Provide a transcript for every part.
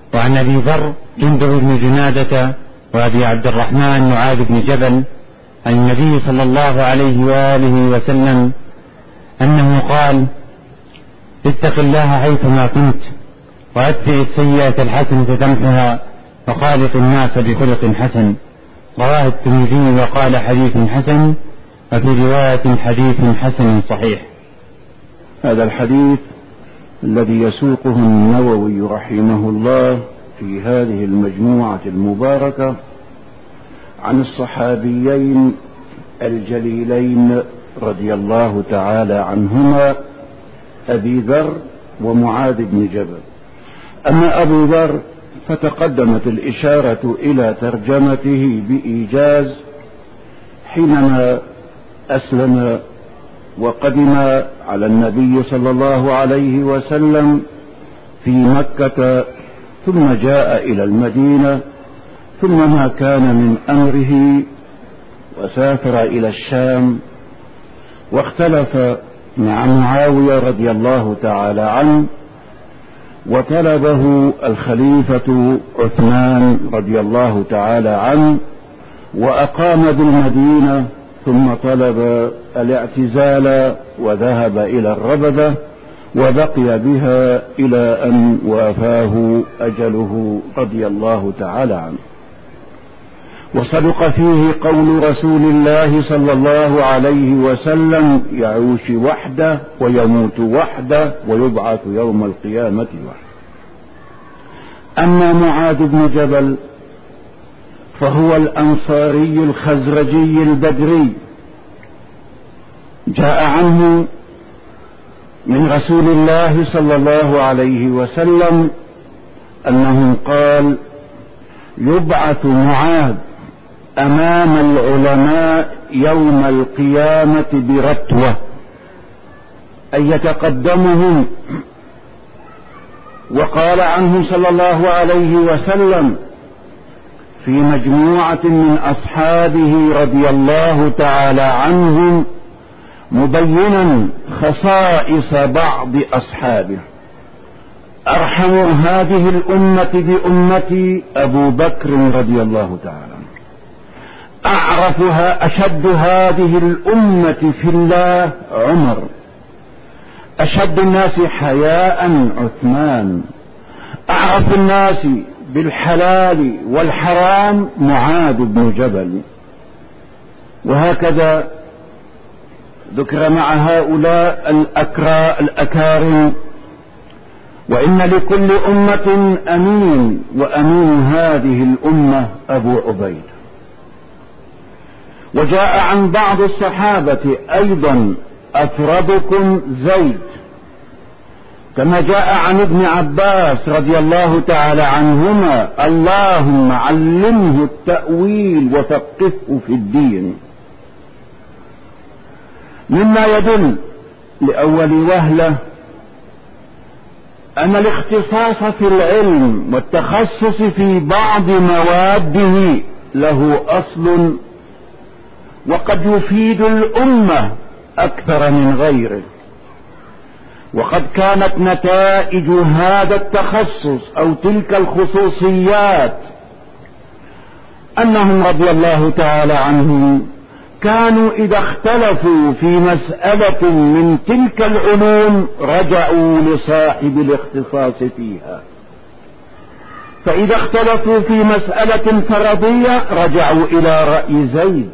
وعن أبي ذر جندب بن جنادة وأبي عبد الرحمن معاذ بن جبل عن النبي صلى الله عليه وآله وسلم أنه قال: اتق الله حيثما كنت وأتبع السيئة الحسنة تمحها وخالق الناس بخلق حسن. رواه الترمذي وقال حديث حسن، وفي رواية حديث حسن صحيح. هذا الحديث الذي يسوقه النووي رحمه الله في هذه المجموعة المباركة عن الصحابيين الجليلين رضي الله تعالى عنهما أبي ذر ومعاذ بن جبل. أما أبو ذر فتقدمت الإشارة إلى ترجمته بإيجاز حينما أسلم وقدم على النبي صلى الله عليه وسلم في مكة، ثم جاء إلى المدينة، ثم ما كان من أمره وسافر إلى الشام، واختلف مع معاوية رضي الله تعالى عنه، وطلبه الخليفة عثمان رضي الله تعالى عنه وأقام بالمدينة، ثم طلب الاعتزال وذهب إلى الربذة وبقي بها إلى أن وافاه أجله رضي الله تعالى عنه. وصدق فيه قول رسول الله صلى الله عليه وسلم: يعيش وحده ويموت وحده ويبعث يوم القيامة وحده. أما معاذ بن جبل فهو الأنصاري الخزرجي البدري، جاء عنه من رسول الله صلى الله عليه وسلم أنه قال: يبعث معاذ أمام العلماء يوم القيامة برتوة، أي يتقدمهم. وقال عنه صلى الله عليه وسلم في مجموعة من أصحابه رضي الله تعالى عنهم مبينا خصائص بعض أصحابه: أرحم هذه الأمة بأمتي أبو بكر رضي الله تعالى عنه، أعرفها أشد هذه الأمة في الله عمر، أشد الناس حياء عثمان، أعرف الناس بالحلال والحرام معاذ بن جبل. وهكذا ذكر مع هؤلاء الأكارم. وإن لكل أمة أمين، وأمين هذه الأمة أبو عبيد. وجاء عن بعض الصحابة أيضا: أفرضكم زيد، كما جاء عن ابن عباس رضي الله تعالى عنهما: اللهم علمه التأويل وفقهه في الدين. مما يدل لأول وهلة أن الاختصاص في العلم والتخصص في بعض مواده له أصل، وقد يفيد الأمة أكثر من غيره. وقد كانت نتائج هذا التخصص أو تلك الخصوصيات أنهم رضي الله تعالى عنهم كانوا إذا اختلفوا في مسألة من تلك العلوم رجعوا لصاحب الاختصاص فيها، فإذا اختلفوا في مسألة فرضية رجعوا إلى رأي زيد.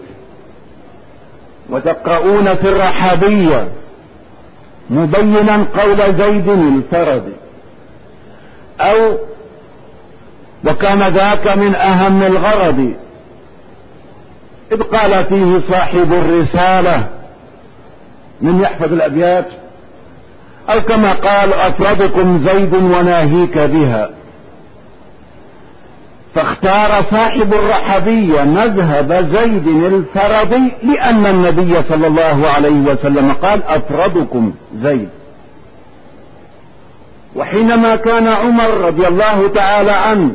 وتقرؤون في الرحابية مبينا قول زيد الفردي، أو وكان ذاك من أهم الغرض، إذ قال فيه صاحب الرسالة: من يحفظ الأبيات؟ أو كما قال: أفرضكم زيد وناهيك بها. فاختار صاحب الرحبية مذهب زيد الفردي، لأن النبي صلى الله عليه وسلم قال: أفرضكم زيد. وحينما كان عمر رضي الله تعالى عنه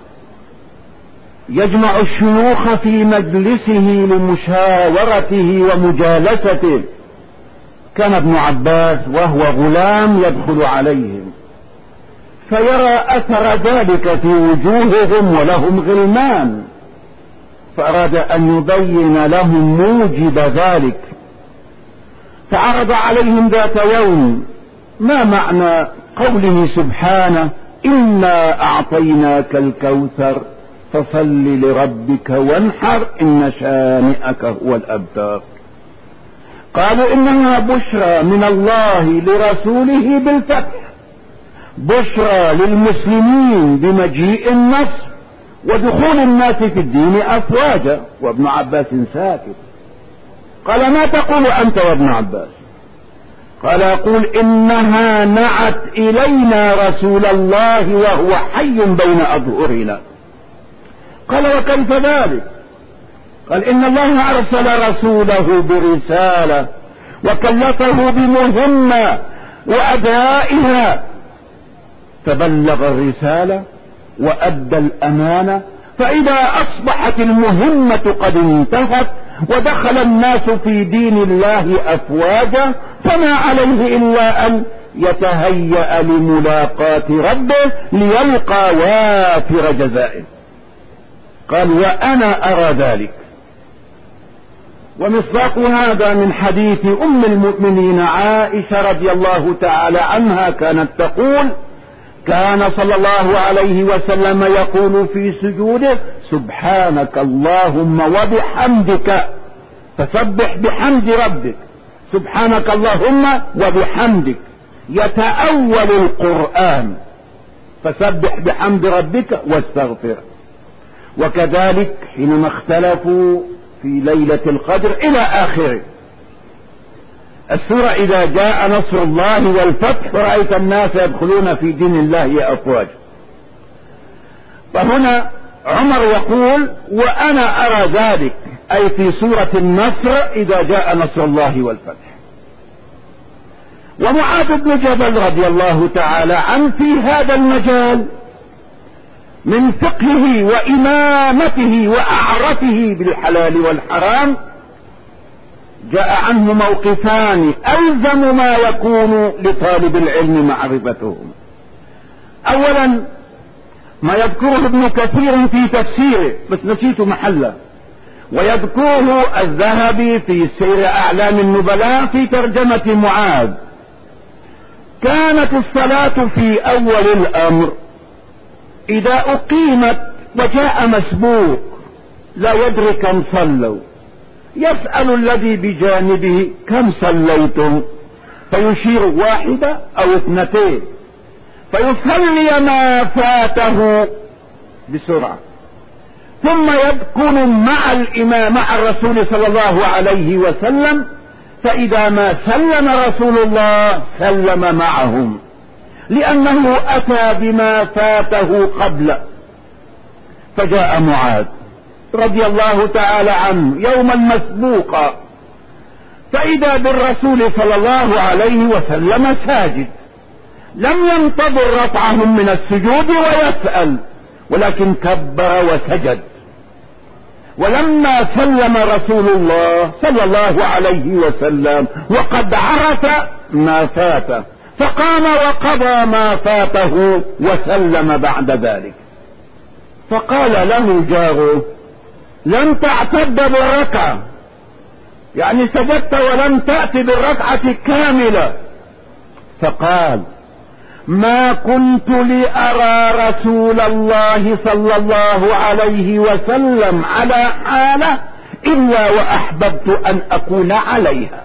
يجمع الشيوخ في مجلسه لمشاورته ومجالسته، كان ابن عباس وهو غلام يدخل عليهم فيرى أثر ذلك في وجوههم ولهم غلمان، فأراد أن يبين لهم موجب ذلك، فعرض عليهم ذات يوم ما معنى قوله سبحانه: إنا أعطيناك الكوثر فصل لربك وانحر إن شانئك هو الأبتر. قالوا إنها بشرى من الله لرسوله بالفتح، بشرى للمسلمين بمجيء النصر ودخول الناس في الدين أفواجا. وابن عباس ساكت. قال: ما تقول أنت يا ابن عباس؟ قال: يقول: إنها نعت إلينا رسول الله وهو حي بين أظهرنا. قال: وكيف ذلك؟ قال: إن الله أرسل رسوله برسالة وكلفه بمهمة وأدائها، فبلغ الرسالة وأدى الأمانة، فإذا أصبحت المهمة قد انتهت ودخل الناس في دين الله أفواجا، فما عليه إلا أن يتهيأ لملاقاة ربه ليلقى وافر جزائه. قال: وأنا أرى ذلك. ومصداق هذا من حديث أم المؤمنين عائشة رضي الله تعالى عنها، كانت تقول: كان صلى الله عليه وسلم يقول في سجوده: سبحانك اللهم وبحمدك، فسبح بحمد ربك، سبحانك اللهم وبحمدك. يتأول القرآن: فسبح بحمد ربك واستغفر. وكذلك حينما اختلفوا في ليلة القدر إلى آخره السورة: إذا جاء نصر الله والفتح ورأيت الناس يدخلون في دين الله أفواجا. فهنا عمر يقول: وأنا أرى ذلك، أي في سورة النصر إذا جاء نصر الله والفتح. ومعاذ بن جبل رضي الله تعالى عنه في هذا المجال من فقهه وإمامته وأعرفه بالحلال والحرام جاء عنه موقفان ألزم ما يكون لطالب العلم معرفتهم. أولا ما يذكره ابن كثير في تفسيره، بس نسيت محله، ويذكره الذهبي في سير أعلام النبلاء في ترجمة معاذ. كانت الصلاة في أول الأمر إذا أقيمت وجاء مسبوق لا يدري كم صلوا، يسأل الذي بجانبه: كم صليتم؟ فيشير واحدة أو اثنتين، فيصلي ما فاته بسرعة، ثم يكون مع الإمام مع الرسول صلى الله عليه وسلم، فإذا ما سلم رسول الله سلم معهم، لأنه أتى بما فاته قبل. فجاء معاذ رضي الله تعالى عنه يوما مسبوقا، فإذا بالرسول صلى الله عليه وسلم ساجد، لم ينتظر رفعهم من السجود ويسأل، ولكن كبر وسجد. ولما سلم رسول الله صلى الله عليه وسلم وقد عرف ما فاته، فقام وقضى ما فاته وسلم بعد ذلك. فقال له جاره: لم تعتد بالركعة، يعني سجدت ولم تأت بالركعة كاملة. فقال: ما كنت لأرى رسول الله صلى الله عليه وسلم على حالة إلا وأحببت أن أكون عليها.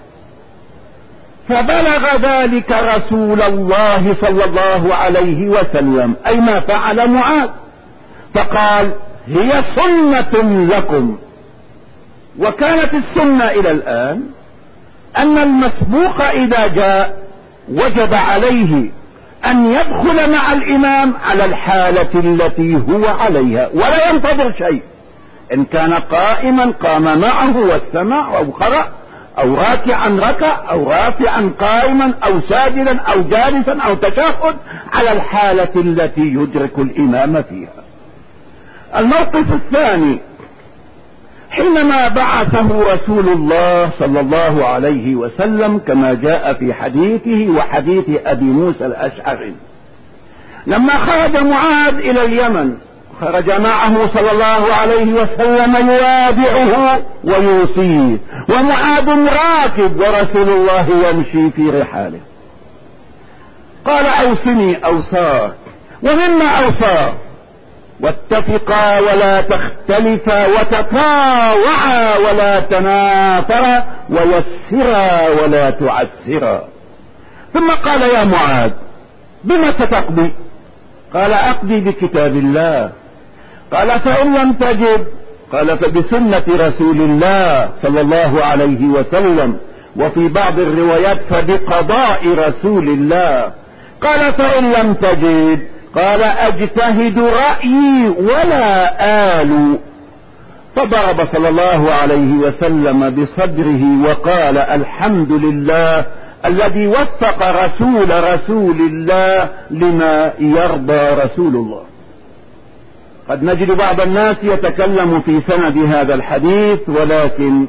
فبلغ ذلك رسول الله صلى الله عليه وسلم، أي ما فعل معاذ، فقال: هي سنة لكم. وكانت السنة إلى الآن أن المسبوق إذا جاء وجب عليه أن يدخل مع الإمام على الحالة التي هو عليها ولا ينتظر شيء. إن كان قائما قام معه واستمع أو قرأ، أو راكعا ركع، أو رافعا قائما، أو ساجدا، أو جالسا، أو تشهد، على الحالة التي يدرك الإمام فيها. الموقف الثاني حينما بعثه رسول الله صلى الله عليه وسلم كما جاء في حديثه وحديث أبي موسى الأشعري لما خرج معاذ إلى اليمن خرج معه صلى الله عليه وسلم يوادعه ويوصيه، ومعاذ راكب ورسول الله يمشي في رحاله. قال أوصني أوصاك، ومما أوصاه: واتفقا ولا تختلفا، وتطاوعا ولا تنافرا، ويسرا ولا تعسرا. ثم قال: يا معاذ بما ستقضي؟ قال: أقضي بكتاب الله. قال: فإن لم تجد؟ قال: فبسنة رسول الله صلى الله عليه وسلم، وفي بعض الروايات فبقضاء رسول الله. قال: فإن لم تجد؟ قال: أجتهد رأيي ولا آل. فضرب صلى الله عليه وسلم بصدره وقال: الحمد لله الذي وفق رسول الله لما يرضى رسول الله. قد نجد بعض الناس يتكلم في سند هذا الحديث، ولكن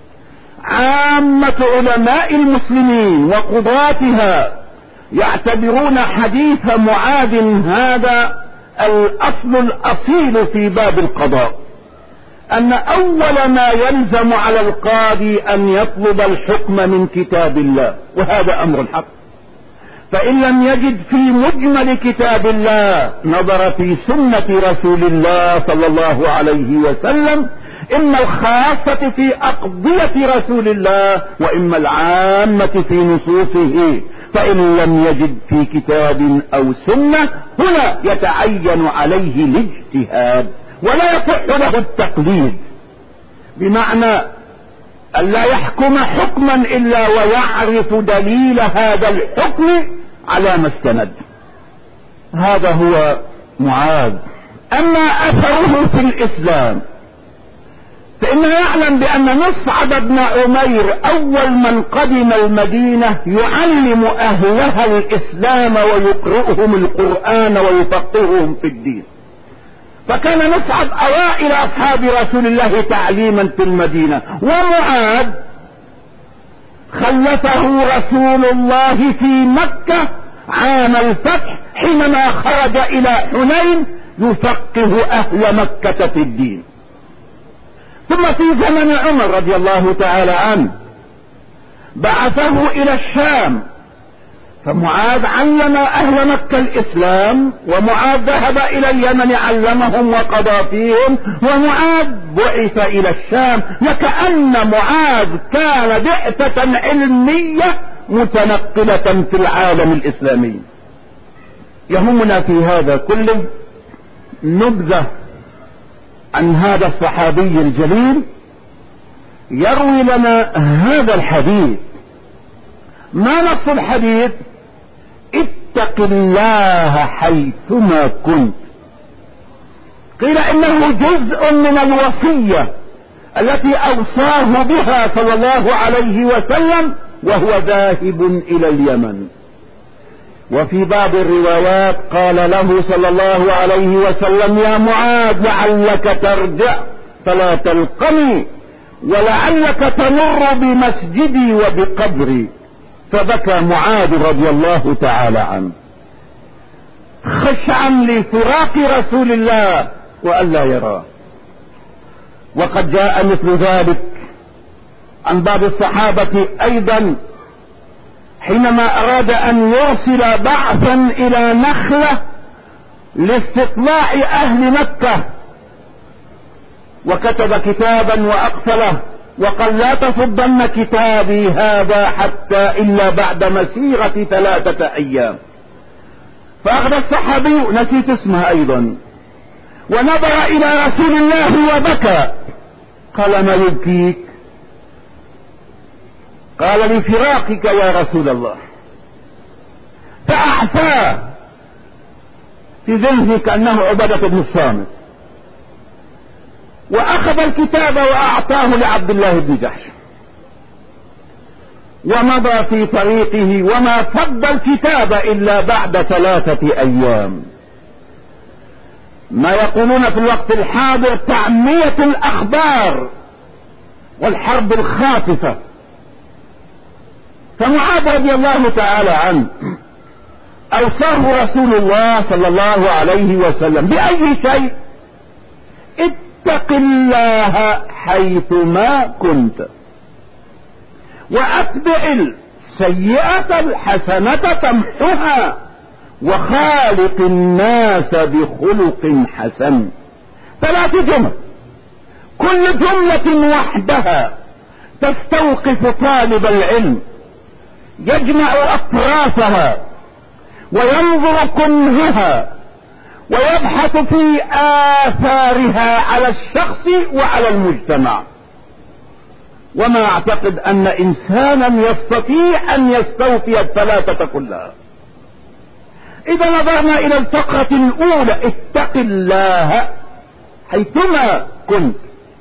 عامة علماء المسلمين وقضاتها يعتبرون حديث معاذ هذا الأصل الأصيل في باب القضاء، أن أول ما يلزم على القاضي أن يطلب الحكم من كتاب الله، وهذا أمر الحق. فإن لم يجد في مجمل كتاب الله نظر في سنة رسول الله صلى الله عليه وسلم، إما الخاصة في أقضية رسول الله، وإما العامة في نصوصه. فإن لم يجد في كتاب أو سنة، هنا يتعين عليه الاجتهاد، ولا يصح له التقليد، بمعنى أن لا يحكم حكما إلا ويعرف دليل هذا الحكم على ما استند. هذا هو معاذ. أما أثره في الإسلام فإنه يعلم بأن مصعب بن عمير أول من قدم المدينة يعلم أهلها الإسلام ويقرئهم القرآن ويفقههم في الدين، فكان مصعب أوائل أصحاب رسول الله تعليما في المدينة. ومعاذ خلفه رسول الله في مكة عام الفتح حينما خرج إلى حنين يفقه أهل مكة في الدين. ثم في زمن عمر رضي الله تعالى عنه بعثه إلى الشام، فمعاذ علم أهل مكة الإسلام، ومعاذ ذهب إلى اليمن علمهم وقضى فيهم، ومعاذ بعث إلى الشام، وكأن معاذ كان بعثة علمية متنقلة في العالم الإسلامي. يهمنا في هذا كله نبذة عن هذا الصحابي الجليل يروي لنا هذا الحديث. ما نص الحديث؟ اتق الله حيثما كنت. قيل إنه جزء من الوصية التي أوصاه بها صلى الله عليه وسلم وهو ذاهب إلى اليمن. وفي بعض الروايات قال له صلى الله عليه وسلم: يا معاذ لعلك ترجع فلا تلقني، ولعلك تمر بمسجدي وبقبري. فبكى معاذ رضي الله تعالى عنه خشعا لفراق رسول الله وألا يراه. وقد جاء مثل ذلك عن بعض الصحابة أيضا حينما أراد أن يرسل بعثا إلى نخلة لاستطلاع أهل مكة، وكتب كتابا وأقفله وقال: لا تفضن كتابي هذا حتى إلا بعد مسيرة 3 أيام. فأخذ الصحابي، نسيت اسمه أيضا، ونظر إلى رسول الله وبكى. قال: ما يبكيك؟ قال: لفراقك يا رسول الله. فأعفاه في ذهنه كأنه عبادة بن الصامت، وأخذ الكتاب وأعطاه لعبد الله بن جحش، ومضى في طريقه وما فض الكتاب إلا بعد 3 أيام. ما يقولون في الوقت الحاضر تعمية الأخبار والحرب الخاطفة. فمعاذ رضي الله تعالى عنه أوصاه رسول الله صلى الله عليه وسلم بأي شيء؟ اتق الله حيثما كنت، وأتبع السيئة الحسنة تمحها، وخالق الناس بخلق حسن. 3 جمل، كل جملة وحدها تستوقف طالب العلم، يجمع أطرافها وينظر كنهها ويبحث في آثارها على الشخص وعلى المجتمع. وما أعتقد أن إنسانا يستطيع أن يستوفي ال3 كلها. إذا نظرنا إلى الفقرة الأولى، اتق الله حيثما كنت.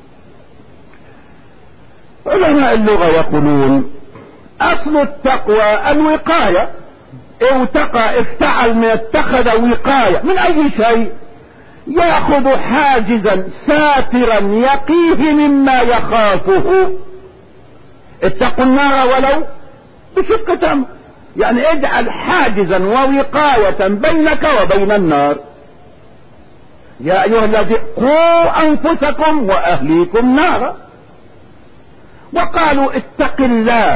علماء اللغة يقولون أصل التقوى الوقاية، اتقى افتعل من اتخذ وقاية من أي شيء؟ يأخذ حاجزا ساترا يقيه مما يخافه. اتقوا النار ولو بشق تمر، يعني اجعل حاجزا ووقاية بينك وبين النار. يا أيها الذين قوا أنفسكم وأهليكم نارا. وقالوا اتق الله،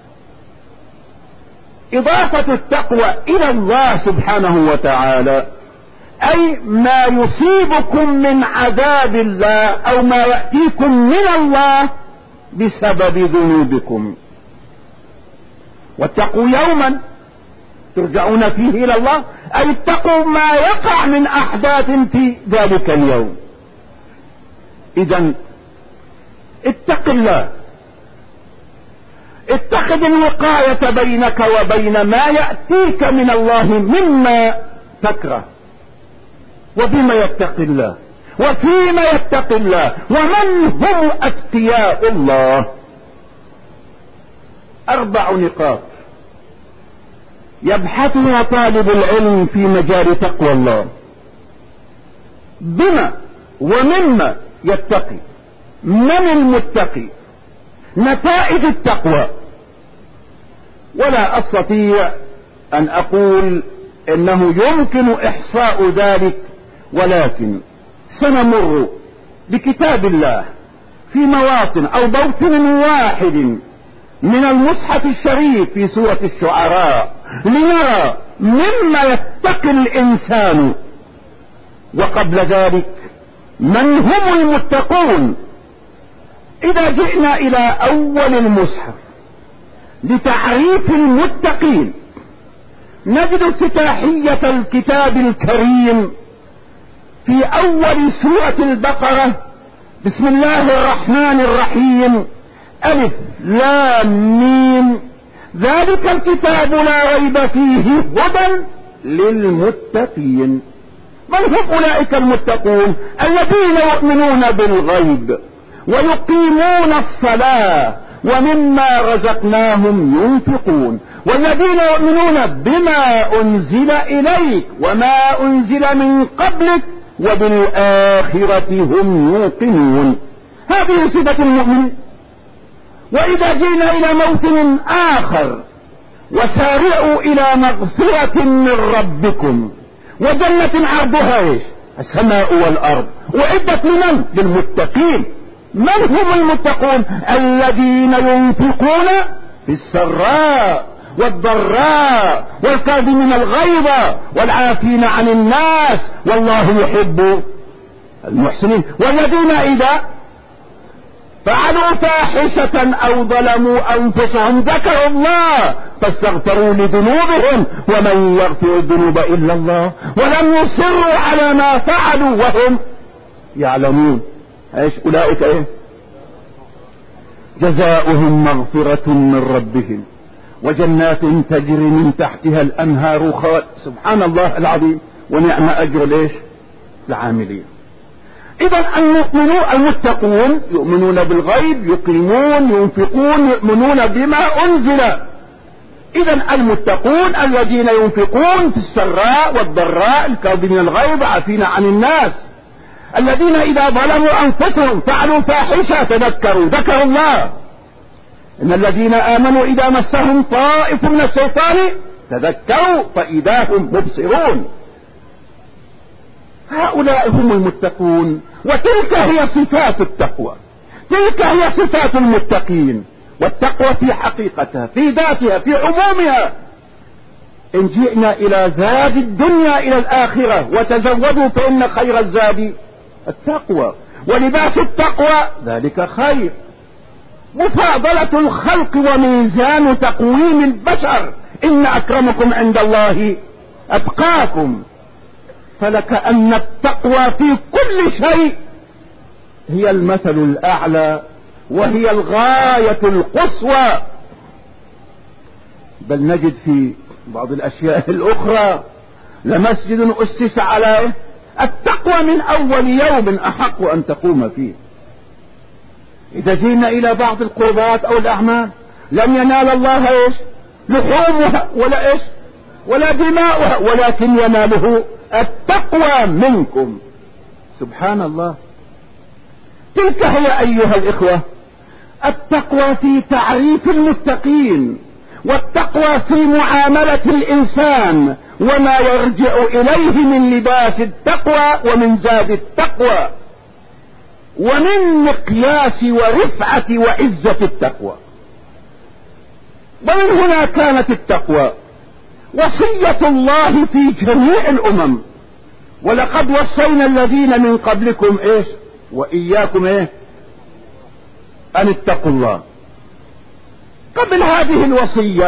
إضافة التقوى إلى الله سبحانه وتعالى، أي ما يصيبكم من عذاب الله أو ما يأتيكم من الله بسبب ذنوبكم. واتقوا يوما ترجعون فيه إلى الله، أي اتقوا ما يقع من أحداث في ذلك اليوم. إذن اتق الله، اتخذ الوقاية بينك وبين ما يأتيك من الله مما تكره. وبما يتق الله، وفيما يتق الله، ومن هم أتقياء الله. 4 نقاط يبحثها طالب العلم في مجال تقوى الله. بما ومما يتقي، من المتقي، نتائج التقوى. ولا أستطيع أن أقول إنه يمكن إحصاء ذلك، ولكن سنمر بكتاب الله في مواطن أو موطن واحد من المصحف الشريف في سورة الشعراء لنرى مما يتقي الإنسان. وقبل ذلك من هم المتقون؟ إذا جئنا إلى أول المصحف لتعريف المتقين، نجد افتتاحية الكتاب الكريم في أول سورة البقرة: بسم الله الرحمن الرحيم، ألف لام ميم، ذلك الكتاب لا ريب فيه هدى للمتقين. من هم أولئك المتقون؟ الذين يؤمنون بالغيب ويقيمون الصلاة ومما رزقناهم ينفقون، والذين يؤمنون بما أنزل إليك وما أنزل من قبلك وبالآخرة هم يوقنون. هذه صفة المؤمن. وإذا جئنا إلى موطن آخر: وسارعوا إلى مغفرة من ربكم وجنة عرضها ايش؟ السماء والأرض، وعدت لمن؟ للمتقين. من هم المتقون؟ الذين ينفقون في السراء والضراء والكاظمين الغيظ والعافين عن الناس والله يحب المحسنين. والذين إذا فعلوا فاحشة أو ظلموا أنفسهم ذكروا الله فاستغفروا لذنوبهم ومن يغفر الذنوب إلا الله ولم يصروا على ما فعلوا وهم يعلمون. ايش أولئك؟ ايه جزاؤهم مغفرة من ربهم وجنات تجري من تحتها الأنهار سبحان الله العظيم، ونعم أجر ليش العاملين. إذا المتقون يؤمنون بالغيب، يقيمون، ينفقون، يؤمنون بما أنزل. إذا المتقون الذين ينفقون في السراء والضراء الكاظمين الغيظ عافين عن الناس. الذين إذا ظلموا أنفسهم فعلوا فاحشة ذكروا الله. إن الذين آمنوا إذا مسهم طائف من الشيطان تذكروا فإذا هم مبصرون. هؤلاء هم المتقون، وتلك هي صفات التقوى، تلك هي صفات المتقين. والتقوى في حقيقتها، في ذاتها، في عمومها. إن جئنا إلى زاد الدنيا إلى الآخرة وتزودوا فإن خير الزاد التقوى، ولباس التقوى ذلك خير. مفاضلة الخلق وميزان تقويم البشر، إن أكرمكم عند الله أتقاكم. فلكأن التقوى في كل شيء هي المثل الأعلى وهي الغاية القصوى. بل نجد في بعض الأشياء الأخرى: لمسجد أسس على التقوى من أول يوم أحق أن تقوم فيه. إذا جئنا إلى بعض القربات أو الأعمال لم ينال الله إيش لحومها ولا إيش ولا دماؤها، ولكن يناله التقوى منكم. سبحان الله. تلك هي أيها الإخوة التقوى في تعريف المتقين، والتقوى في معاملة الإنسان وما يرجع إليه من لباس التقوى ومن زاد التقوى ومن مقياس ورفعة وعزة التقوى. ومن هنا كانت التقوى وصية الله في جميع الأمم. ولقد وصينا الذين من قبلكم إيش وإياكم إيه أن اتقوا الله. قبل هذه الوصية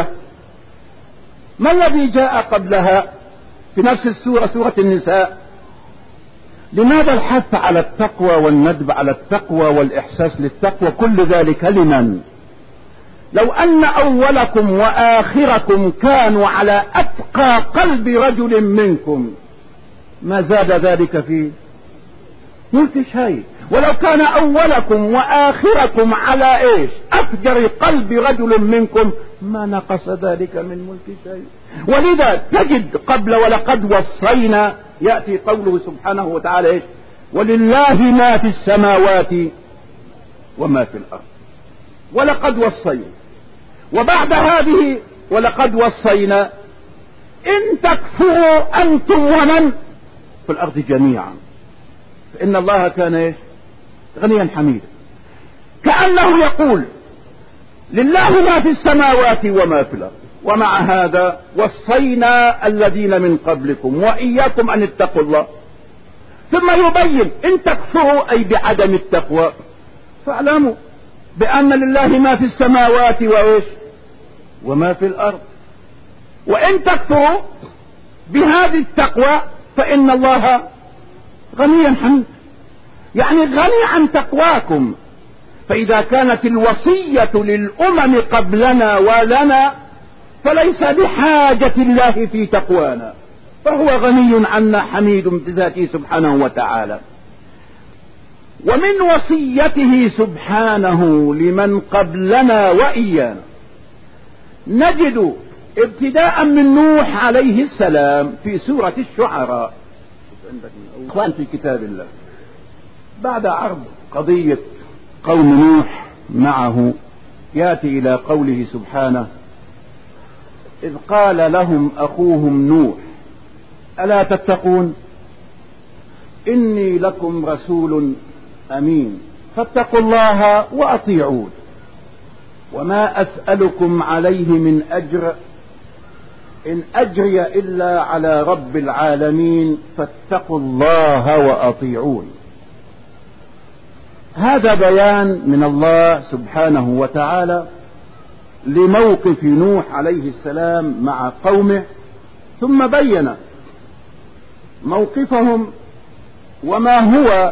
ما الذي جاء قبلها في نفس السورة، سورة النساء؟ لماذا الحث على التقوى والندب على التقوى والإحساس للتقوى؟ كل ذلك لمن؟ لو أن أولكم وآخركم كانوا على أتقى قلب رجل منكم ما زاد ذلك في ملك شيء. ولو كان أولكم وآخركم على إيش أفجر قلب رجل منكم ما نقص ذلك من ملك شيء. ولذا تجد قبل ولقد وصينا يأتي قوله سبحانه وتعالى إيش ولله ما في السماوات وما في الأرض ولقد وصينا. وبعد هذه ولقد وصينا إن تكفروا أنتم ومن في الأرض جميعا فإن الله كان إيش غنيا حميدا. كأنه يقول لله ما في السماوات وما في الأرض، ومع هذا وصينا الذين من قبلكم وإياكم أن اتقوا الله. ثم يبين إن تكفروا أي بعدم التقوى فاعلموا بأن لله ما في السماوات وإيش وما في الأرض. وإن تكفروا بهذه التقوى فإن الله غني حميد، يعني غني عن تقواكم. فإذا كانت الوصية للأمم قبلنا ولنا فليس بحاجة الله في تقوانا، فهو غني عنا حميد بذاته سبحانه وتعالى. ومن وصيته سبحانه لمن قبلنا وإيانا نجد ابتداء من نوح عليه السلام في سورة الشعراء إخوان في كتاب الله، بعد عرض قضية قوم نوح معه يأتي إلى قوله سبحانه إذ قال لهم أخوهم نوح ألا تتقون إني لكم رسول أمين فاتقوا الله وأطيعون وما أسألكم عليه من أجر إن أجري إلا على رب العالمين فاتقوا الله وأطيعون. هذا بيان من الله سبحانه وتعالى لموقف نوح عليه السلام مع قومه، ثم بين موقفهم وما هو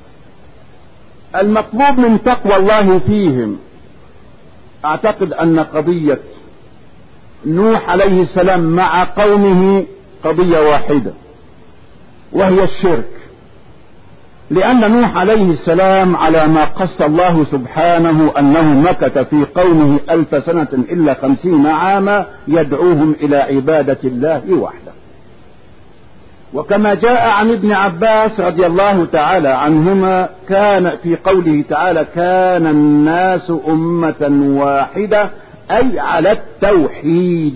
المطلوب من تقوى الله فيهم. أعتقد أن قضية نوح عليه السلام مع قومه قضية واحدة وهي الشرك، لأن نوح عليه السلام على ما قص الله سبحانه أنه مكث في قومه 1000 سنة إلا 50 عاما يدعوهم إلى عبادة الله وحده. وكما جاء عن ابن عباس رضي الله تعالى عنهما كان في قوله تعالى كان الناس أمة واحدة أي على التوحيد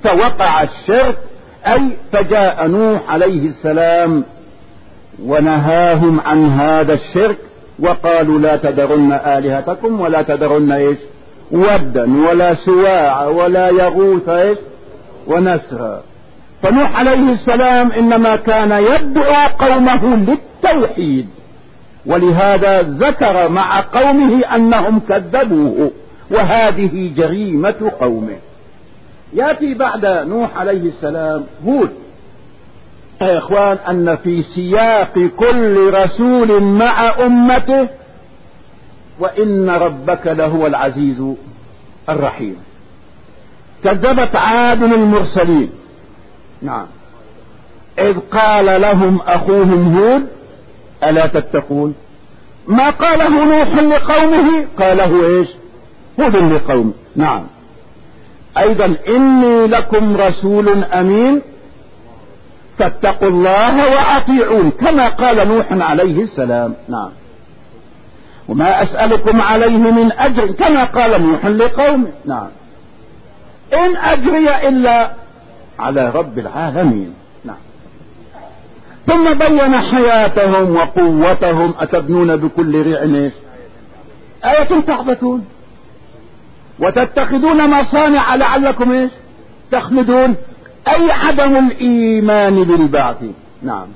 فوقع الشرك، أي فجاء نوح عليه السلام ونهاهم عن هذا الشرك وقالوا لا تذرن آلهتكم ولا تذرن إيش ودا ولا سواع ولا يغوث ونسرا. فنوح عليه السلام إنما كان يدعو قومه للتوحيد، ولهذا ذكر مع قومه أنهم كذبوه، وهذه جريمة قومه. يأتي بعد نوح عليه السلام هود. يا إخوان، أن في سياق كل رسول مع أمته وإن ربك لهو العزيز الرحيم. كذبت عاد المرسلين، نعم، إذ قال لهم أخوهم هود ألا تتقون. ما قاله نوح لقومه قاله إيش هود لقومه. نعم. أيضا إني لكم رسول أمين فاتقوا الله وأطيعون، كما قال نوح عليه السلام. نعم. وما أسألكم عليه من أجر، كما قال نوح لقومه. نعم. إن أجري إلا على رب العالمين. نعم. ثم بين حياتهم وقوتهم. أتبنون بكل ريع آية تعبثون وتتخذون مصانع لعلكم تخلدون، أي عدم الإيمان بالبعث. نعم.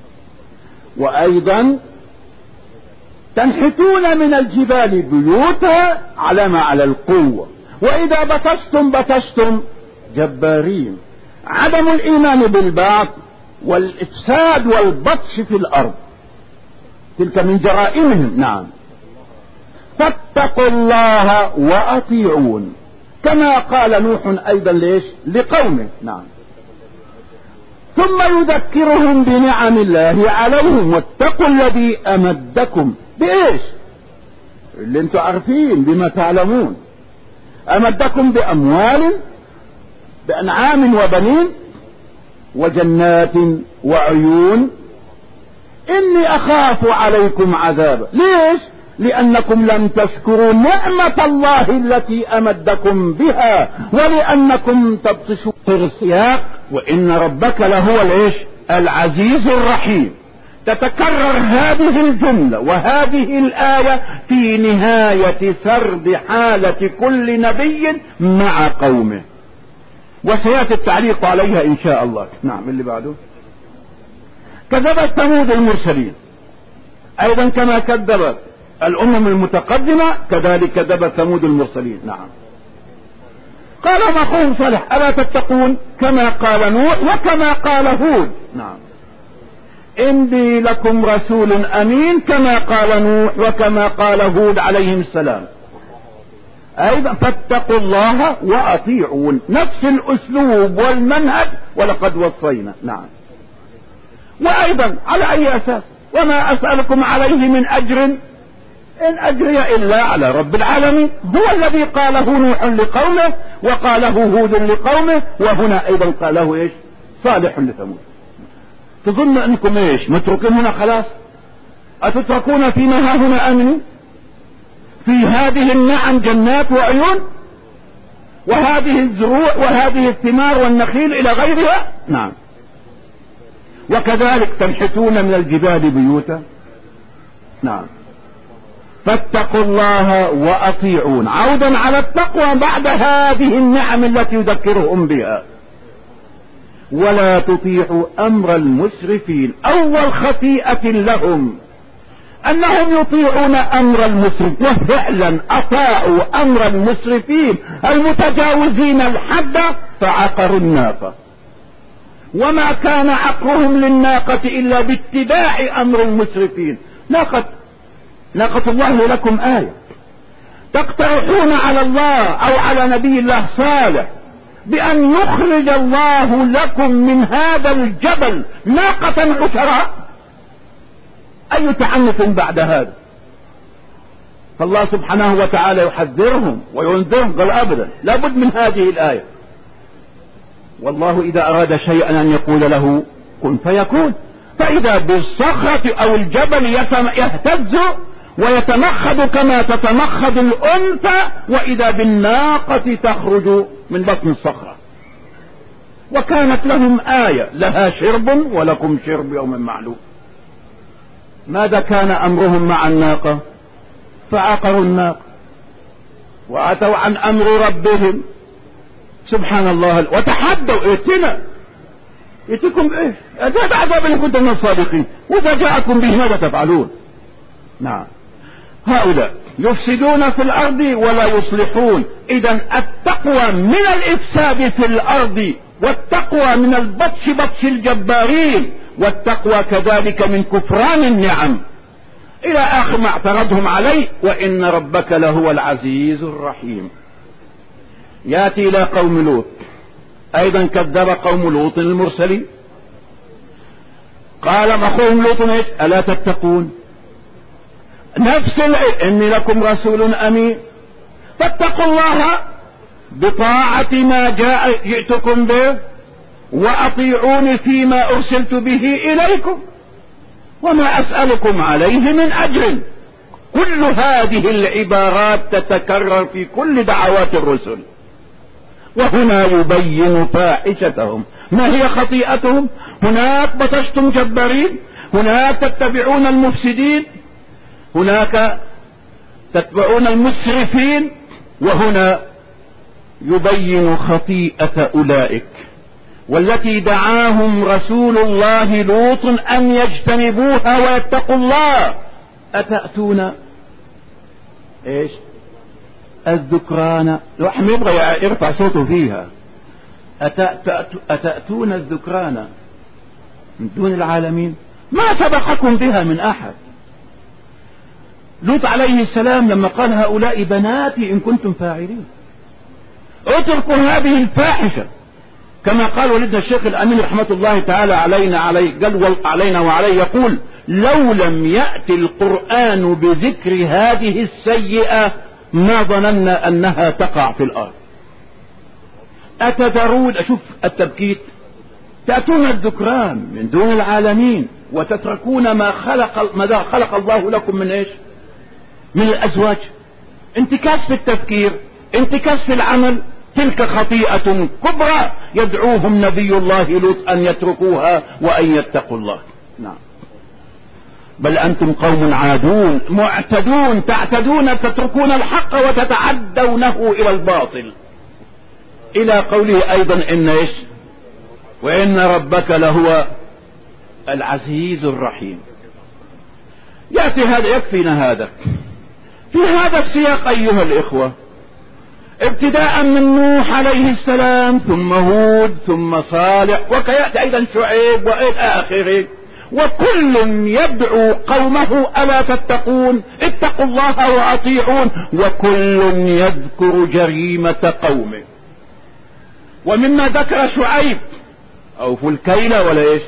وأيضا تنحتون من الجبال بيوتا علامة على القوة، وإذا بطشتم جبارين. عدم الإيمان بالبعث والإفساد والبطش في الأرض، تلك من جرائمهم. نعم. فاتقوا الله وأطيعون، كما قال نوح أيضا لقومه. نعم. ثم يذكرهم بنعم الله عليهم، واتقوا الذي أمدكم بإيش اللي انتم عارفين بما تعلمون. أمدكم بأموال بأنعام وبنين وجنات وعيون. إني أخاف عليكم عذاب. ليش؟ لأنكم لم تشكروا نعمة الله التي أمدكم بها، ولأنكم تبطشون في السياق. وإن ربك لهو العزيز الرحيم. تتكرر هذه الجملة وهذه الآية في نهاية سرد حالة كل نبي مع قومه، وسيأتي التعليق عليها إن شاء الله. نعم. اللي بعده كذبت ثمود المرسلين، أيضا كما كذبت الأمم المتقدمة كذلك كذبت ثمود المرسلين. نعم. قال أخوهم صالح ألا تتقون، كما قال نوح وكما قال هود. نعم. إني لكم رسول أمين، كما قال نوح وكما قال هود عليهم السلام. أيضا فاتقوا الله وأطيعون، نفس الأسلوب والمنهج، ولقد وصينا. نعم. وأيضا على أي أساس؟ وما أسألكم عليه من أجر إن أجري إلا على رب العالمين. هو الذي قاله نوح لقومه وقاله هود لقومه، وهنا أيضا قاله صالح لثمود. تظن أنكم متركين هنا خلاص؟ أتتركون فيما ها هنا آمنين؟ في هذه النعم جنات وعيون، وهذه الزروع وهذه الثمار والنخيل إلى غيرها. نعم. وكذلك تنحتون من الجبال بيوتا. نعم. فاتقوا الله وأطيعون، عودا على التقوى بعد هذه النعم التي يذكرهم بها. ولا تطيعوا أمر المسرفين. أول خطيئة لهم أنهم يطيعون أمر المسرف، وفعلا أطاعوا أمر المسرفين المتجاوزين الحد فعقروا الناقة. وما كان عقرهم للناقة إلا باتباع أمر المسرفين. ناقة الله لكم آية. تقترحون على الله أو على نبي الله صالح بأن يخرج الله لكم من هذا الجبل ناقة عشراء. أي تعنف بعد هذا؟ فالله سبحانه وتعالى يحذرهم وينذرهم، قال أبدا لابد من هذه الآية. والله إذا أراد شيئا أن يقول له كن فيكون. فإذا بالصخرة أو الجبل يهتز ويتمخض كما تتمخض الأنثى، وإذا بالناقة تخرج من بطن الصخرة. وكانت لهم آية لها شرب ولكم شرب يوم معلوم. ماذا كان أمرهم مع الناقة؟ فعقروا الناقة وعتوا عن أمر ربهم سبحان الله وتحدوا ائتكم بإيه؟ أجاب عذاب إن كنتم من الصادقين وإذا جاءكم به ماذا تفعلون؟ نعم هؤلاء يفسدون في الأرض ولا يصلحون. إذا التقوى من الإفساد في الأرض، والتقوى من البطش بطش الجبارين، والتقوى كذلك من كفران النعم، إلى آخر ما اعترضهم عليه. وإن ربك لهو العزيز الرحيم. يأتي إلى قوم لوط، أيضا كذب قوم لوط المرسلين. قال أخوهم لوط ألا تتقون؟ نفس إني لكم رسول أمين فاتقوا الله بطاعة ما جئتكم به وأطيعوني فيما أرسلت به إليكم وما أسألكم عليه من أجر. كل هذه العبارات تتكرر في كل دعوات الرسل. وهنا يبين فاحشتهم. ما هي خطيئتهم؟ هناك بطشتم جبارين، هناك تتبعون المفسدين، هناك تتبعون المسرفين، وهنا يبين خطيئة أولئك والتي دعاهم رسول الله لوط أن يجتنبوها ويتقوا الله. أتأتون إيش؟ الذكران. الواحد يبغى يرفع صوته فيها. أتأتون الذكران من دون العالمين ما سبقكم بها من أحد. لوط عليه السلام لما قال هؤلاء بناتي إن كنتم فاعلين، اتركوا هذه الفاحشة، كما قال ولدنا الشيخ الأمين رحمة الله تعالى علينا وعليه يقول لو لم يأتي القرآن بذكر هذه السيئة ما ظننا أنها تقع في الأرض. أتذرون، أشوف التبكيت، تأتون الذكران من دون العالمين وتتركون ما خلق الله لكم من إيش؟ من الأزواج. انتكاس في التفكير، انتكاس في العمل، تلك خطيئة كبرى يدعوهم نبي الله لوط أن يتركوها وأن يتقوا الله. نعم. بل أنتم قوم عادون معتدون تعتدون، تتركون الحق وتتعدونه إلى الباطل. إلى قوله أيضا إن إيش؟ وإن ربك لهو العزيز الرحيم. يأتي هذا، يكفينا هذا في هذا السياق أيها الإخوة، ابتداء من نوح عليه السلام ثم هود ثم صالح وكيأتي أيضا شعيب وإلى آخره، وكل يدعو قومه ألا تتقون اتقوا الله وأطيعون، وكل يذكر جريمة قومه. ومما ذكر شعيب أوفوا الكيل ولا إيش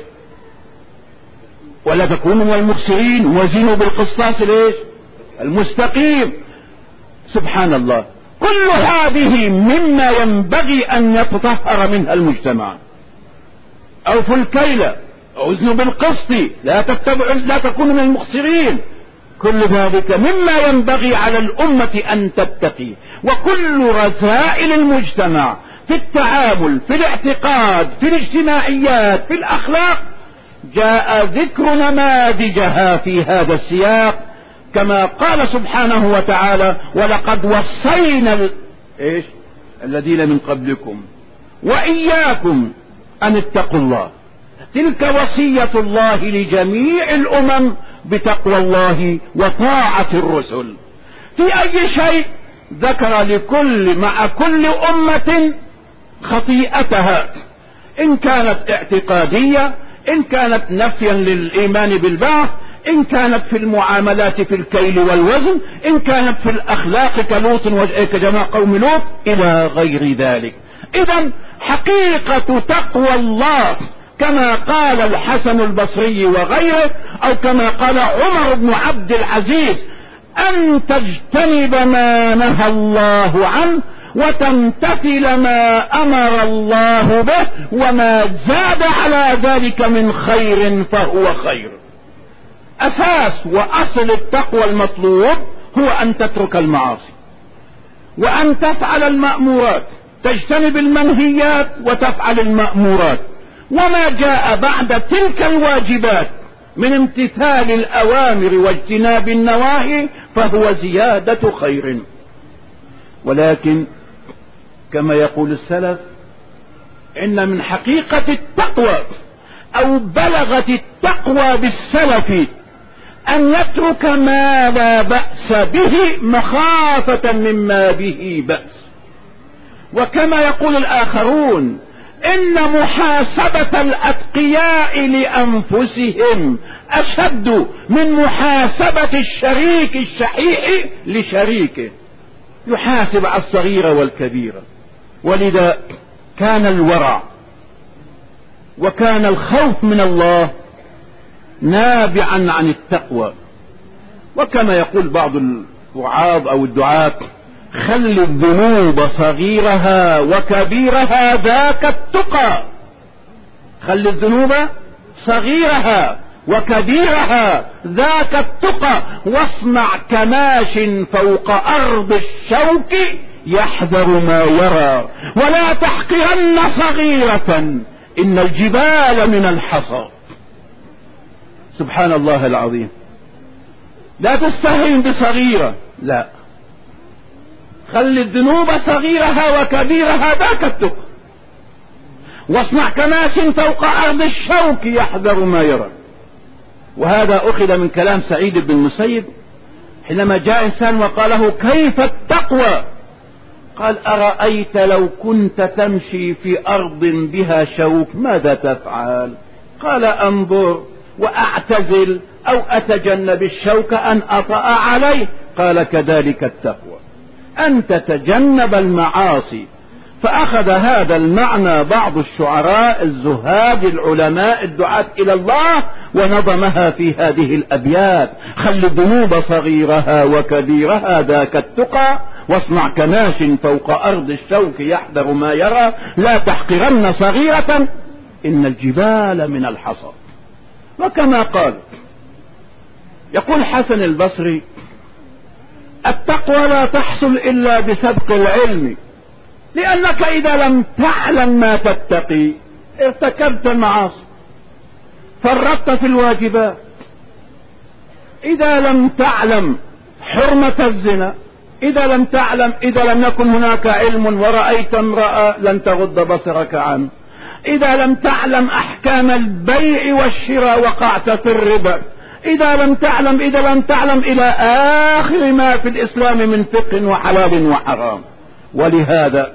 ولا تكونوا من المخسرين وزنوا بالقسطاس الإيش المستقيم. سبحان الله، كل هذه مما ينبغي أن يتطهر منها المجتمع. أوفوا الكيل وزنوا بالقسط لا تكونوا من المخسرين. كل ذلك مما ينبغي على الأمة أن تتقي. وكل رذائل المجتمع في التعامل، في الاعتقاد، في الاجتماعيات، في الأخلاق، جاء ذكر نماذجها في هذا السياق، كما قال سبحانه وتعالى ولقد وصينا الذين من قبلكم وإياكم أن اتقوا الله. تلك وصية الله لجميع الأمم بتقوى الله وطاعة الرسل. في أي شيء ذكر مع كل أمة خطيئتها، إن كانت اعتقادية، إن كانت نفيا للإيمان بالبعث، إن كانت في المعاملات في الكيل والوزن، إن كانت في الأخلاق كلوط وكجماعة قوم لوط إلى غير ذلك. إذن حقيقة تقوى الله كما قال الحسن البصري وغيره، أو كما قال عمر بن عبد العزيز، أن تجتنب ما نهى الله عنه وتمتثل ما أمر الله به، وما زاد على ذلك من خير فهو خير. أساس وأصل التقوى المطلوب هو أن تترك المعاصي وأن تفعل المأمورات تجتنب المنهيات وتفعل المأمورات، وما جاء بعد تلك الواجبات من امتثال الأوامر واجتناب النواهي فهو زيادة خير. ولكن كما يقول السلف إن من حقيقة التقوى أو بلغت التقوى بالسلف أن يترك ما لا بأس به مخافة مما به بأس. وكما يقول الآخرون إن محاسبة الأتقياء لأنفسهم أشد من محاسبة الشريك الشحيح لشريكه، يحاسب على الصغيرة والكبيرة. ولذا كان الورع وكان الخوف من الله نابعا عن التقوى. وكما يقول بعض الوعاظ أو الدعاة خل الذنوب صغيرها وكبيرها ذاك التقى. خل الذنوب صغيرها وكبيرها ذاك التقى، واصنع كماش فوق أرض الشوك يحذر ما يرى، ولا تحقرن صغيرة إن الجبال من الحصى. سبحان الله العظيم. لا تستهين بصغيرة، لا، خلي الذنوب صغيرها وكبيرها ذاك التقى، واصنع كماش فوق أرض الشوك يحذر ما يرى. وهذا أخذ من كلام سعيد بن المسيب حينما جاء إنسان وقال له كيف التقوى؟ قال أرأيت لو كنت تمشي في أرض بها شوك ماذا تفعل؟ قال أنظر وأعتزل أو أتجنب الشوك أن أطأ عليه. قال كذلك التقوى، أن تتجنب المعاصي. فأخذ هذا المعنى بعض الشعراء الزهاد العلماء الدعاة إلى الله ونظمها في هذه الأبيات: خل الذنوب صغيرها وكبيرها ذاك التقى، واصنع كماش فوق أرض الشوك يحذر ما يرى، لا تحقرن صغيرة إن الجبال من الحصى. وكما قال يقول حسن البصري: التقوى لا تحصل إلا بسبق العلم، لأنك إذا لم تعلم ما تتقي ارتكبت المعاصي، فرطت في الواجبات. إذا لم تعلم حرمة الزنا، إذا لم يكن هناك علم ورأيت امرأة لن تغض بصرك عنه، إذا لم تعلم أحكام البيع والشراء وقعت في الربا، إذا لم تعلم إلى آخر ما في الإسلام من فقه وحلال وحرام. ولهذا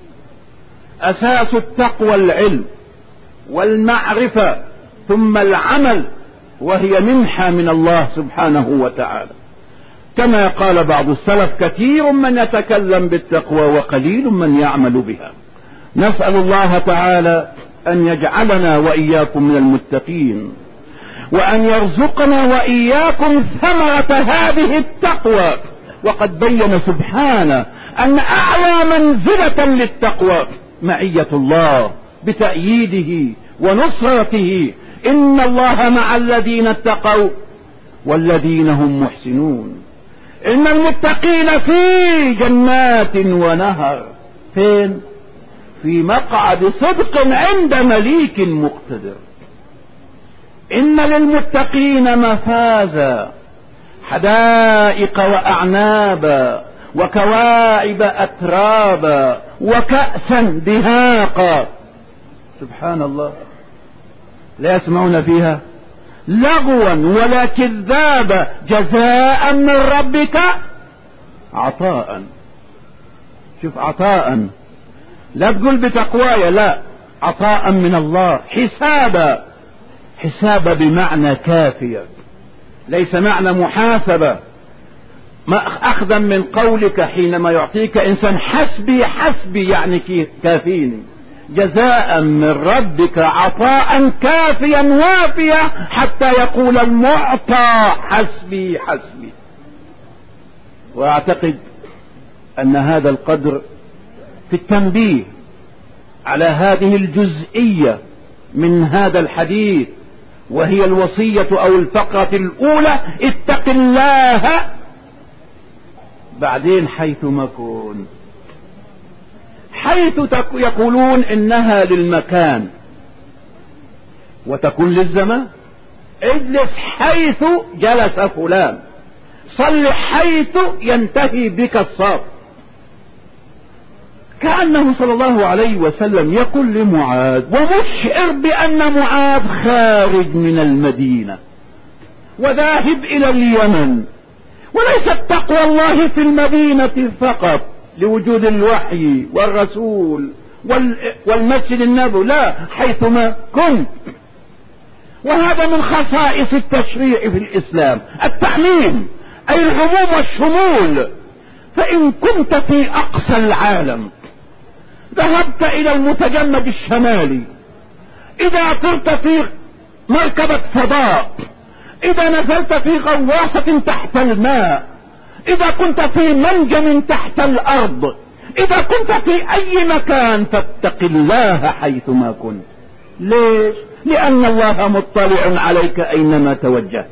أساس التقوى العلم والمعرفة ثم العمل، وهي منحة من الله سبحانه وتعالى. كما قال بعض السلف: كثير من يتكلم بالتقوى وقليل من يعمل بها. نسأل الله تعالى أن يجعلنا وإياكم من المتقين، وأن يرزقنا وإياكم ثمرة هذه التقوى. وقد بين سبحانه أن أعلى منزلة للتقوى معية الله بتأييده ونصرته: إن الله مع الذين اتقوا والذين هم محسنون. إن المتقين في جنات ونهر. فين؟ في مقعد صدق عند مليك مقتدر. إن للمتقين مفازا، حدائق وأعنابا وكواعب أترابا وكأسا دهاقا. سبحان الله، لا يسمعون فيها لغوا ولا كذابا، جزاء من ربك عطاء. شوف، عطاء، لا تقول بتقواي، لا، عطاء من الله، حسابا. حسابا بمعنى كافية، ليس معنى محاسبة. ما أخذا من قولك حينما يعطيك إنسان حسبي يعني كافيني. جزاء من ربك عطاء كافيا وافيا حتى يقول المعطى حسبي. وأعتقد أن هذا القدر في التنبيه على هذه الجزئية من هذا الحديث، وهي الوصية أو الفقرة الأولى: اتق الله. بعدين حيثما كنت، حيث يقولون إنها للمكان وتكون للزمان. اجلس حيث جلس فلان، صل حيث ينتهي بك الصف. كأنه صلى الله عليه وسلم يقول لمعاذ ومشعر بأن معاذ خارج من المدينة وذاهب إلى اليمن، وليست تقوى الله في المدينة فقط لوجود الوحي والرسول والمسجد النبوي، لا، حيثما كنت. وهذا من خصائص التشريع في الإسلام، التعميم، أي العموم والشمول. فإن كنت في أقصى العالم، ذهبت إلى المتجمد الشمالي، إذا طرت في مركبة فضاء، إذا نزلت في غواصة تحت الماء، إذا كنت في منجم تحت الأرض، إذا كنت في أي مكان، فاتق الله حيثما كنت. ليش؟ لأن الله مطلع عليك أينما توجه،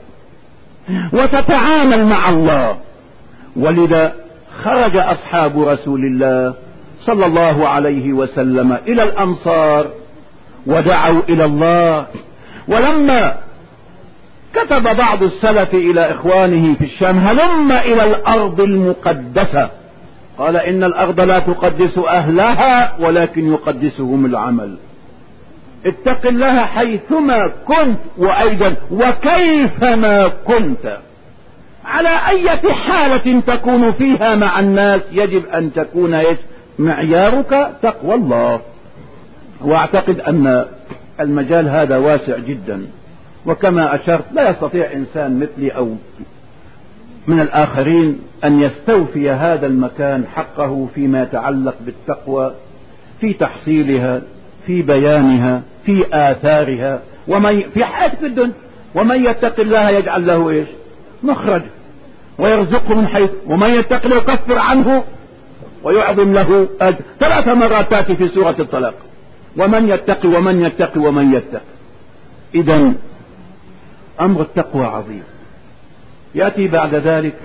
وتتعامل مع الله. ولذا خرج أصحاب رسول الله صلى الله عليه وسلم إلى الأمصار ودعوا إلى الله. ولما كتب بعض السلف إلى إخوانه في الشام هلم إلى الأرض المقدسة، قال إن الأرض لا تقدس أهلها ولكن يقدسهم العمل. اتق الله حيثما كنت، وأيضا وكيفما كنت. على أي حالة تكون فيها مع الناس يجب أن تكون معيارك تقوى الله. واعتقد أن المجال هذا واسع جدا، وكما أشرت لا يستطيع إنسان مثلي أو من الآخرين أن يستوفي هذا المكان حقه فيما يتعلق بالتقوى، في تحصيلها، في بيانها، في آثارها، في حياة الدنيا. ومن يتق الله يجعل له إيش؟ مخرج، ويرزقه من حيث، ومن يتق الله يكفر عنه ويعظم له أجر. 3 مرات تأتي في سورة الطلاق، ومن يتق ومن يتق ومن يتق. إذن أمر التقوى عظيم. يأتي بعد ذلك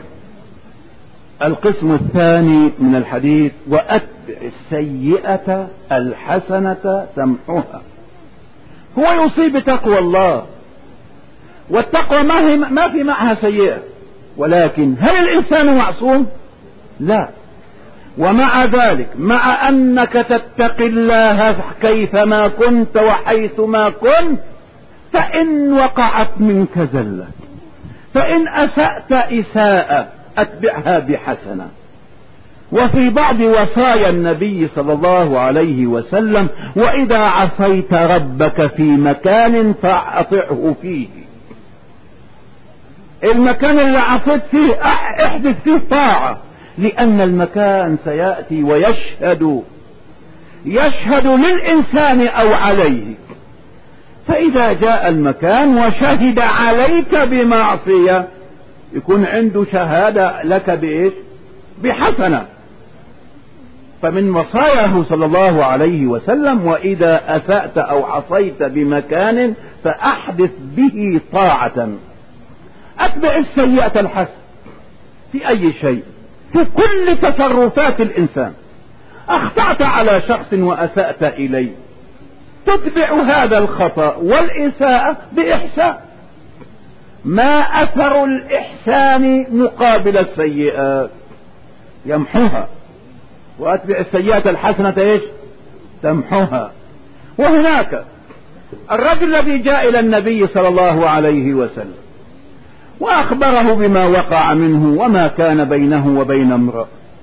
القسم الثاني من الحديث: وأتبع السيئة الحسنة تمحوها. هو يوصي بتقوى الله، والتقوى ما في معها سيئة، ولكن هل الإنسان معصوم؟ لا. ومع ذلك، مع أنك تتقي الله كيفما كنت وحيثما كنت، فإن وقعت منك زلة، فإن أسأت إساءة أتبعها بحسنة. وفي بعض وصايا النبي صلى الله عليه وسلم: وإذا عصيت ربك في مكان فأطعه فيه. المكان اللي عصيت فيه احدث فيه طاعة، لأن المكان سيأتي ويشهد للإنسان أو عليه. فإذا جاء المكان وشهد عليك بمعصية، يكون عنده شهادة لك بإيش؟ بحسنة. فمن وصاياه صلى الله عليه وسلم: وإذا أسأت أو عصيت بمكان فأحدث به طاعة. أتبع السيئة الحسنة في أي شيء، في كل تصرفات الإنسان. أخطأت على شخص وأسأت إليه، تتبع هذا الخطأ والإساءة بإحسان. ما أثر الإحسان مقابل السيئات؟ يمحوها. وأتبع السيئة الحسنة إيش؟ تمحوها. وهناك الرجل الذي جاء إلى النبي صلى الله عليه وسلم وأخبره بما وقع منه وما كان بينه وبين امرأة،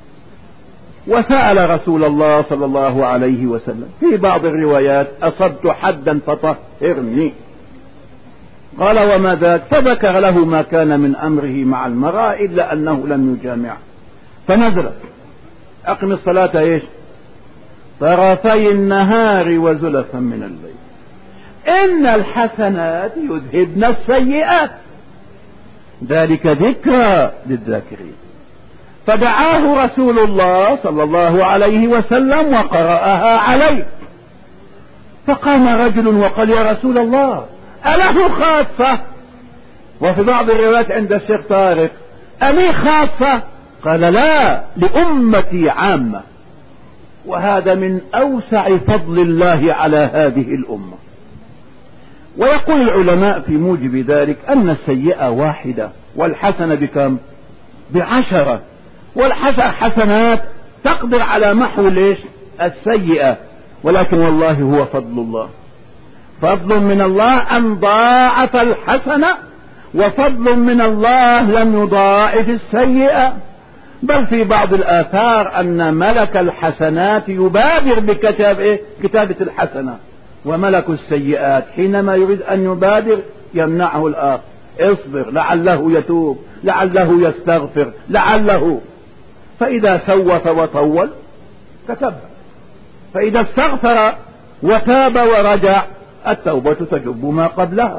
وسأل رسول الله صلى الله عليه وسلم في بعض الروايات: أصبت حدا فطهرني. قال: وما ذاك؟ فذكر له ما كان من أمره مع المرأة إلا أنه لم يجامع. فنزلت: أقم الصلاة إيش؟ طرفي النهار وزلفا من الليل، إن الحسنات يذهبن السيئات، ذلك ذكرى للذاكرين. فدعاه رسول الله صلى الله عليه وسلم وقرأها عليه. فقام رجل وقال: يا رسول الله، أله خاصة؟ وفي بعض الروايات عند الشيخ طارق: ألي خاصة؟ قال: لا، لأمتي عامة. وهذا من أوسع فضل الله على هذه الأمة. ويقول العلماء في موجب ذلك أن السيئة واحدة والحسنة بكم؟ ب10. والحسنات تقدر على محو السيئة، ولكن والله هو فضل الله، فضل من الله أن ضاعف الحسنة، وفضل من الله لم يضاعف السيئة. بل في بعض الآثار أن ملك الحسنات يبادر كتابة الحسنة، وملك السيئات حينما يريد أن يبادر يمنعه الآخر، اصبر لعله يتوب، لعله يستغفر، لعله. فإذا سوف وطول كتبها، فإذا استغفر وتاب ورجع التوبة تجب ما قبلها.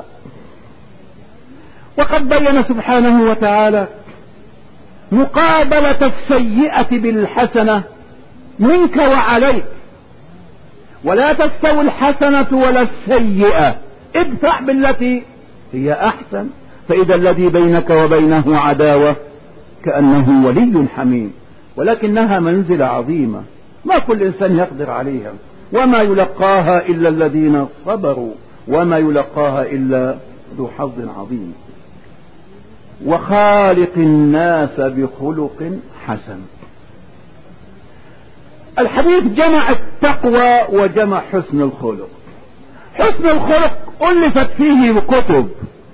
وقد بين سبحانه وتعالى مقابلة السيئة بالحسنة منك وعليك، ولا تستوي الحسنة ولا السيئة، ادفع بالتي هي أحسن، فإذا الذي بينك وبينه عداوة كأنه ولي حميم. ولكنها منزلة عظيمة ما كل إنسان يقدر عليها، وما يلقاها إلا الذين صبروا، وما يلقاها إلا ذو حظ عظيم. وخالق الناس بخلق حسن. الحديث جمع التقوى وجمع حسن الخلق. حسن الخلق ألفت فيه كتب،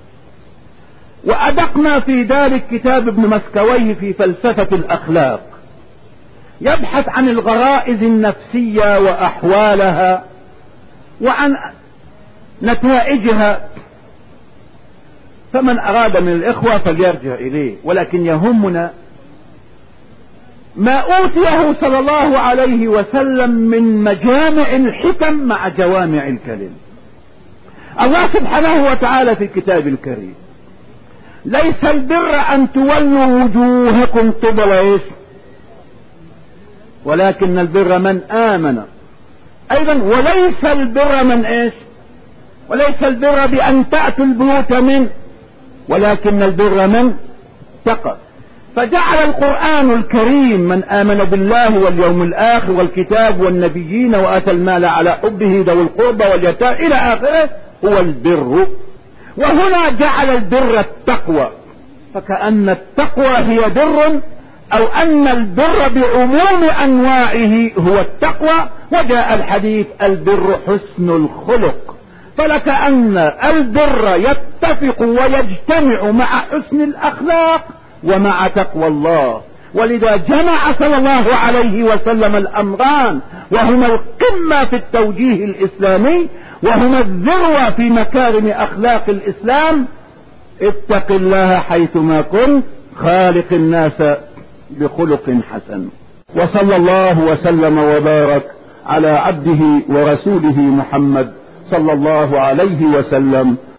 وأدقنا في ذلك كتاب ابن مسكويه في فلسفة الأخلاق، يبحث عن الغرائز النفسية وأحوالها وعن نتائجها، فمن أراد من الإخوة فليرجع إليه. ولكن يهمنا ما أوتيه صلى الله عليه وسلم من مجامع الحكم مع جوامع الكلم. الله سبحانه وتعالى في الكتاب الكريم: ليس البر أن تولوا وجوهكم قبل ولكن البر من آمن. أيضا وليس البر من وليس البر بأن تأتوا البيوت من، ولكن البر من اتقى. فجعل القرآن الكريم من آمن بالله واليوم الآخر والكتاب والنبيين وآتى المال على حبه ذوي القربى واليتامى إلى آخره هو البر. وهنا جعل البر التقوى، فكأن التقوى هي بر، أو أن البر بعموم أنواعه هو التقوى. وجاء الحديث: البر حسن الخلق. فلكأن البر يتفق ويجتمع مع حسن الأخلاق ومع تقوى الله، ولذا جمع صلى الله عليه وسلم الأمران، وهما القمة في التوجيه الإسلامي، وهما الذروة في مكارم أخلاق الإسلام: اتق الله حيثما كنت، خالق الناس بخلق حسن. وصلى الله وسلم وبارك على عبده ورسوله محمد صلى الله عليه وسلم